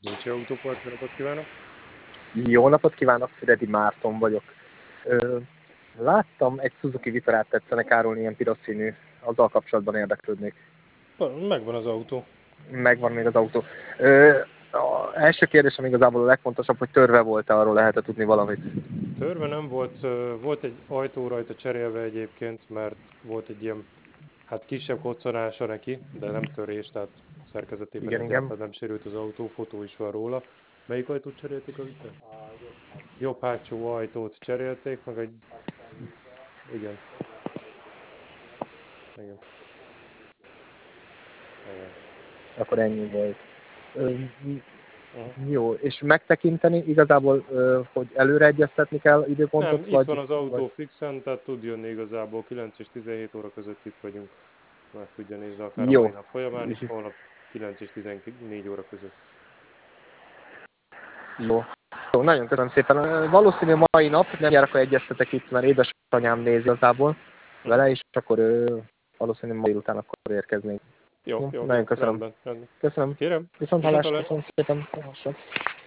Nincs autópart, jó napot kívánok! Jó napot kívánok, Füredi Márton vagyok. Láttam egy Suzuki Viperát tetszenek árulni, ilyen piros színű, azzal kapcsolatban érdeklődnék. Megvan az autó. Megvan még az autó. Az első kérdésem igazából a legfontosabb, hogy törve volt-e, arról lehet tudni valamit. Törve nem volt, volt egy ajtó rajta cserélve egyébként, mert volt egy ilyen kisebb koccanása neki, de nem törés, tehát szerkezetében Igen, egyáltalán igen. nem sérült az autó, fotó is van róla. Melyik ajtót cserélték a Viper? Jobb hátsó ajtót cserélték, meg egy... Igen. Igen. Igen. Akkor ennyi volt. Aha. Jó, és megtekinteni igazából, hogy előre egyeztetni kell időpontot, Nem, itt van vagy... az autó fixen, tehát tud jönni igazából 9 és 17 óra között itt vagyunk. Meg tudja nézni akár a mai Jó. nap folyamán is, holnap 9 és 14 óra között. Jó. Jó, nagyon köszönöm szépen. Valószínű mai nap nem járok, hogy egyeztetek itt, mert édesanyám nézi igazából vele, és akkor valószínű ma délután akkor érkeznénk. Jó, Nagyon köszönöm. rendben. Köszönöm. Kérem, Viszont hallásra, viszontlátásra. köszönöm szépen.